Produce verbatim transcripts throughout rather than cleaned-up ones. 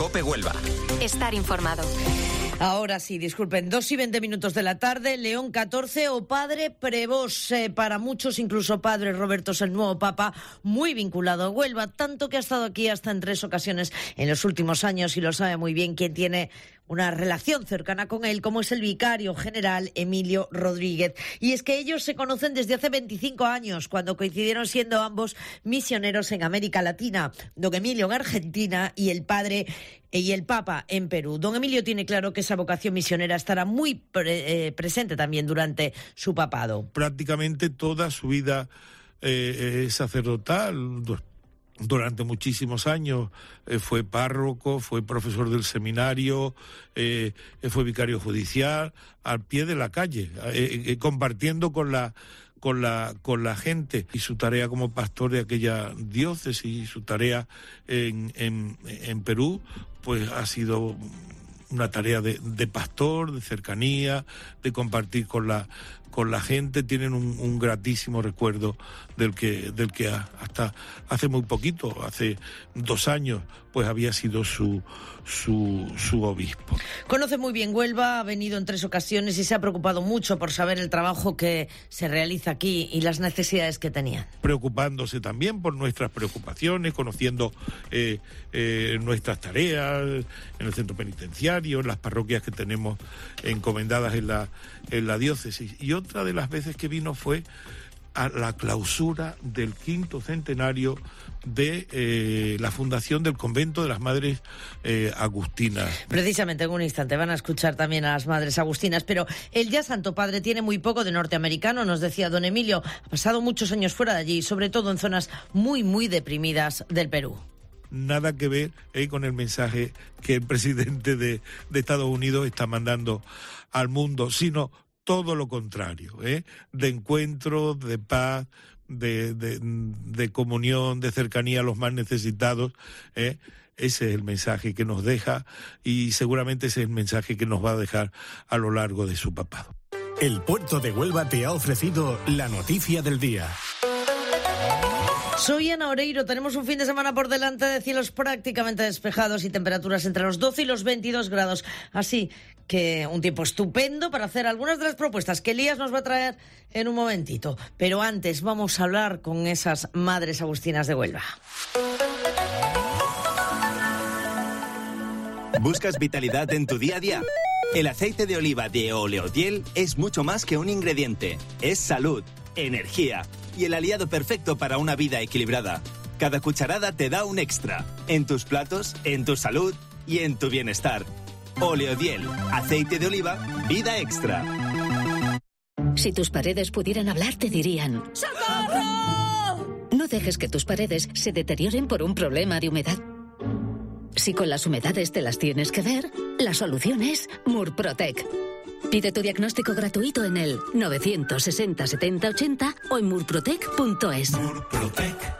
COPE Huelva. Estar informado. Ahora sí, disculpen, dos y veinte minutos de la tarde, León catorce o Padre Prevós, eh, para muchos, incluso Padre Roberto es el nuevo Papa, muy vinculado a Huelva, tanto que ha estado aquí hasta en tres ocasiones en los últimos años y lo sabe muy bien quien tiene una relación cercana con él, como es el vicario general Emilio Rodríguez. Y es que ellos se conocen desde hace veinticinco años, cuando coincidieron siendo ambos misioneros en América Latina, don Emilio en Argentina y el padre y el Papa en Perú. Don Emilio tiene claro que esa vocación misionera estará muy pre- eh, presente también durante su papado. Prácticamente toda su vida eh, eh, sacerdotal, durante muchísimos años eh, fue párroco, fue profesor del seminario, eh, fue vicario judicial, al pie de la calle, eh, eh, compartiendo con la con la con la gente, y su tarea como pastor de aquella diócesis y su tarea en, en, en Perú, pues ha sido una tarea de, de pastor, de cercanía, de compartir con la con la gente. Tienen un, un gratísimo recuerdo del que del que hasta hace muy poquito, hace dos años, pues había sido su su su obispo. Conoce muy bien Huelva, ha venido en tres ocasiones y se ha preocupado mucho por saber el trabajo que se realiza aquí y las necesidades que tenían. Preocupándose también por nuestras preocupaciones, conociendo eh, eh, nuestras tareas en el centro penitenciario, en las parroquias que tenemos encomendadas en la en la diócesis. Y otra de las veces que vino fue a la clausura del quinto centenario de eh, la fundación del convento de las Madres eh, Agustinas. Precisamente en un instante van a escuchar también a las Madres Agustinas, pero el ya Santo Padre tiene muy poco de norteamericano, nos decía don Emilio. Ha pasado muchos años fuera de allí, sobre todo en zonas muy, muy deprimidas del Perú. Nada que ver eh, con el mensaje que el presidente de, de Estados Unidos está mandando al mundo, sino todo lo contrario, ¿eh? de encuentro, de paz, de, de, de comunión, de cercanía a los más necesitados. ¿eh? Ese es el mensaje que nos deja y seguramente ese es el mensaje que nos va a dejar a lo largo de su papado. El Puerto de Huelva te ha ofrecido la noticia del día. Soy Ana Oreiro, tenemos un fin de semana por delante de cielos prácticamente despejados y temperaturas entre los doce y los veintidós grados. Así que un tiempo estupendo para hacer algunas de las propuestas que Elías nos va a traer en un momentito. Pero antes vamos a hablar con esas Madres Agustinas de Huelva. ¿Buscas vitalidad en tu día a día? El aceite de oliva de Oleodiel es mucho más que un ingrediente. Es salud, energía y el aliado perfecto para una vida equilibrada. Cada cucharada te da un extra. En tus platos, en tu salud y en tu bienestar. Oleodiel, aceite de oliva, vida extra. Si tus paredes pudieran hablar, te dirían: ¡socorro! No dejes que tus paredes se deterioren por un problema de humedad. Si con las humedades te las tienes que ver, la solución es Murprotec. Pide tu diagnóstico gratuito en el novecientos sesenta setenta ochenta o en murprotec punto es. Murprotec.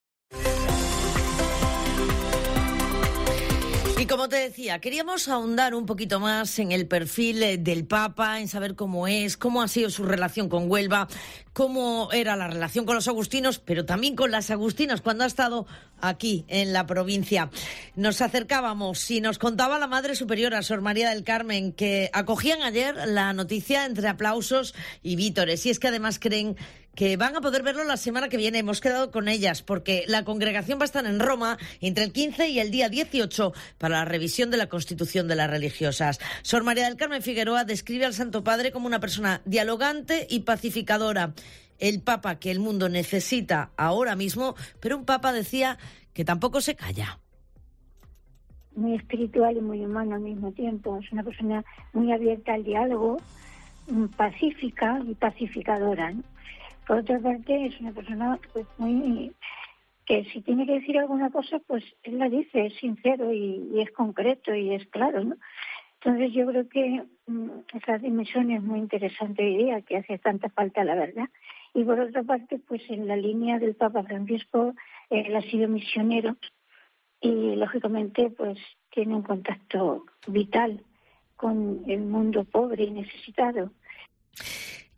Y como te decía, queríamos ahondar un poquito más en el perfil del Papa, en saber cómo es, cómo ha sido su relación con Huelva, cómo era la relación con los agustinos, pero también con las agustinas cuando ha estado aquí en la provincia. Nos acercábamos y nos contaba la Madre Superiora, Sor María del Carmen, que acogían ayer la noticia entre aplausos y vítores. Y es que además creen que van a poder verlo la semana que viene. Hemos quedado con ellas porque la congregación va a estar en Roma entre el quince y el día dieciocho para la revisión de la Constitución de las religiosas. Sor María del Carmen Figueroa describe al Santo Padre como una persona dialogante y pacificadora. El Papa que el mundo necesita ahora mismo, pero un Papa, decía, que tampoco se calla. Muy espiritual y muy humano al mismo tiempo. Es una persona muy abierta al diálogo, pacífica y pacificadora, ¿no? Por otra parte, es una persona pues muy que si tiene que decir alguna cosa, pues él la dice, es sincero y, y es concreto y es claro, ¿no? Entonces yo creo que mmm, esa dimensión es muy interesante hoy día, que hace tanta falta, la verdad. Y por otra parte, pues en la línea del Papa Francisco, él ha sido misionero y lógicamente pues tiene un contacto vital con el mundo pobre y necesitado.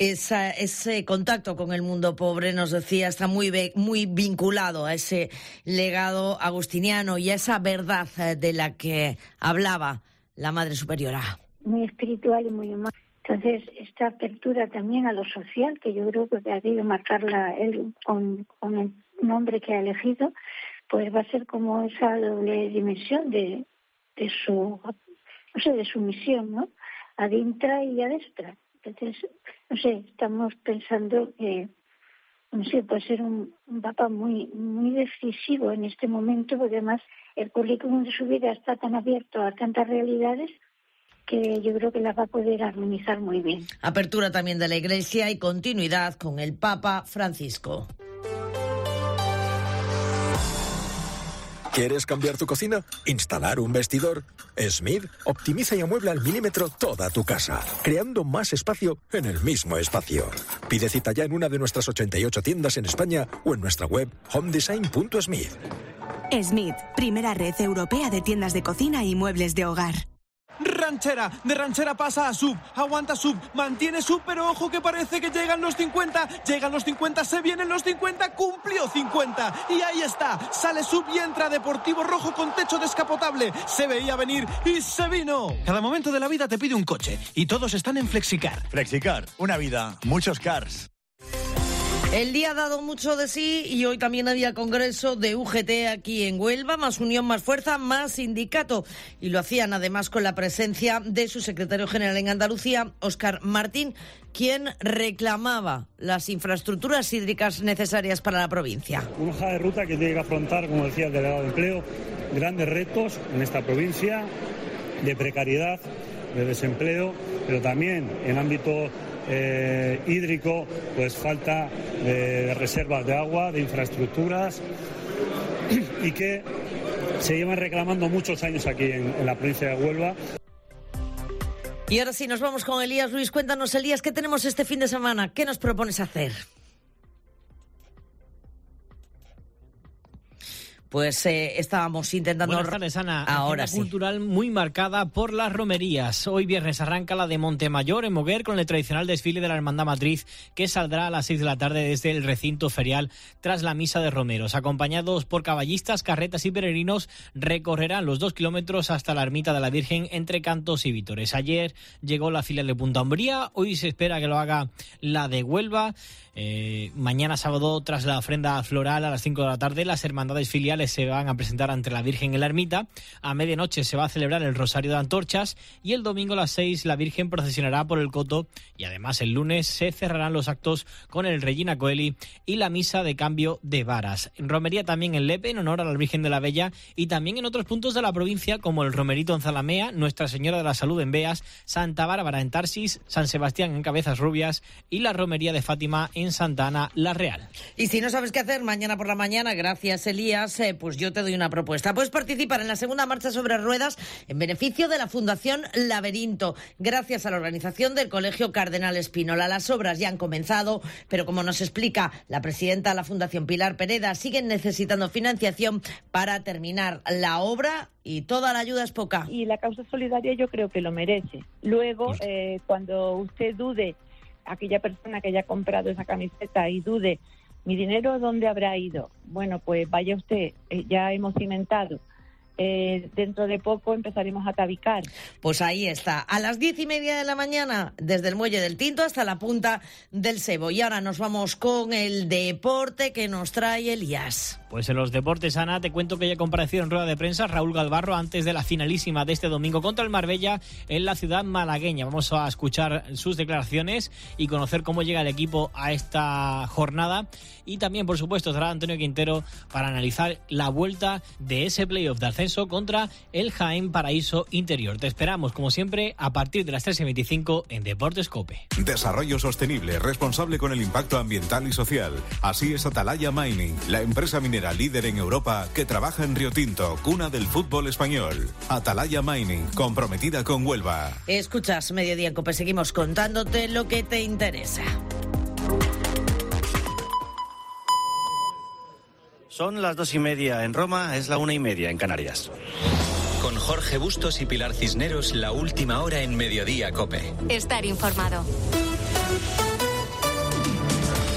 Esa, ese contacto con el mundo pobre, nos decía, está muy, muy vinculado a ese legado agustiniano y a esa verdad de la que hablaba la Madre Superiora. Muy espiritual y muy humana. Entonces, esta apertura también a lo social, que yo creo que ha debido marcarla él con, con el nombre que ha elegido, pues va a ser como esa doble dimensión de, de su, no sé, de su misión, ¿no? Ad intra y ad extra. Entonces, no sé, estamos pensando que, no sé, puede ser un, un papa muy, muy decisivo en este momento, porque además el currículum de su vida está tan abierto a tantas realidades que yo creo que las va a poder armonizar muy bien. Apertura también de la Iglesia y continuidad con el Papa Francisco. ¿Quieres cambiar tu cocina? ¿Instalar un vestidor? Smith optimiza y amuebla al milímetro toda tu casa, creando más espacio en el mismo espacio. Pide cita ya en una de nuestras ochenta y ocho tiendas en España o en nuestra web home design punto smith. Smith, primera red europea de tiendas de cocina y muebles de hogar. Ranchera, de ranchera pasa a sub, aguanta sub, mantiene sub, pero ojo que parece que llegan los cincuenta, llegan los cincuenta, se vienen los cincuenta, cumplió cincuenta, y ahí está, sale sub y entra Deportivo Rojo con techo descapotable, se veía venir y se vino. Cada momento de la vida te pide un coche, y todos están en Flexicar. Flexicar, una vida, muchos cars. El día ha dado mucho de sí y hoy también había congreso de U G T aquí en Huelva, más unión, más fuerza, más sindicato. Y lo hacían además con la presencia de su secretario general en Andalucía, Óscar Martín, quien reclamaba las infraestructuras hídricas necesarias para la provincia. Una hoja de ruta que tiene que afrontar, como decía el delegado de empleo, grandes retos en esta provincia de precariedad, de desempleo, pero también en ámbito Eh, hídrico, pues falta de, de reservas de agua, de infraestructuras, y que se llevan reclamando muchos años aquí en, en la provincia de Huelva. Y ahora sí, nos vamos con Elías Luis. Cuéntanos, Elías, ¿qué tenemos este fin de semana? ¿Qué nos propones hacer? Pues eh, estábamos intentando... Buenas tardes, Ana. Ahora Agenda sí. cultural muy marcada por las romerías. Hoy viernes arranca la de Montemayor en Moguer con el tradicional desfile de la Hermandad Matriz que saldrá a las seis de la tarde desde el recinto ferial tras la misa de romeros. Acompañados por caballistas, carretas y peregrinos, recorrerán los dos kilómetros hasta la ermita de la Virgen entre cantos y vítores. Ayer llegó la filial de Punta Umbría, hoy se espera que lo haga la de Huelva. Eh, mañana sábado, tras la ofrenda floral a las cinco de la tarde, las hermandades filiales se van a presentar ante la Virgen en la ermita. A medianoche se va a celebrar el Rosario de Antorchas y el domingo a las seis la Virgen procesionará por el Coto, y además el lunes se cerrarán los actos con el Regina Coeli y la misa de cambio de varas. En romería también en Lepe en honor a la Virgen de la Bella, y también en otros puntos de la provincia como el Romerito en Zalamea, Nuestra Señora de la Salud en Beas, Santa Bárbara en Tarsis, San Sebastián en Cabezas Rubias y la romería de Fátima en Santa Ana la Real. Y si no sabes qué hacer mañana por la mañana, gracias Elías, eh, pues yo te doy una propuesta. Puedes participar en la segunda marcha sobre ruedas en beneficio de la Fundación Laberinto, gracias a la organización del Colegio Cardenal Espínola. Las obras ya han comenzado, pero como nos explica la presidenta de la Fundación, Pilar Pereda, siguen necesitando financiación para terminar la obra y toda la ayuda es poca. Y la causa solidaria yo creo que lo merece. Luego, eh, cuando usted dude, aquella persona que haya comprado esa camiseta y dude, ¿mi dinero dónde habrá ido? Bueno, pues vaya usted, eh, ya hemos cimentado. Eh, dentro de poco empezaremos a tabicar. Pues ahí está, a las diez y media de la mañana, desde el Muelle del Tinto hasta la punta del Sebo. Y ahora nos vamos con el deporte que nos trae Elías. Pues en los deportes, Ana, te cuento que ya comparecido en rueda de prensa Raúl Galvarro antes de la finalísima de este domingo contra el Marbella en la ciudad malagueña. Vamos a escuchar sus declaraciones y conocer cómo llega el equipo a esta jornada. Y también, por supuesto, estará Antonio Quintero para analizar la vuelta de ese playoff de ascenso contra el Jaén Paraíso Interior. Te esperamos, como siempre, a partir de las tres y veinticinco en Deportes COPE. Desarrollo sostenible, responsable con el impacto ambiental y social. Así es Atalaya Mining, la empresa minera líder en Europa que trabaja en Río Tinto, cuna del fútbol español. Atalaya Mining, comprometida con Huelva. Escuchas Mediodía en COPE, seguimos contándote lo que te interesa. Son las dos y media en Roma, es la una y media en Canarias. Con Jorge Bustos y Pilar Cisneros, la última hora en Mediodía COPE. Estar informado.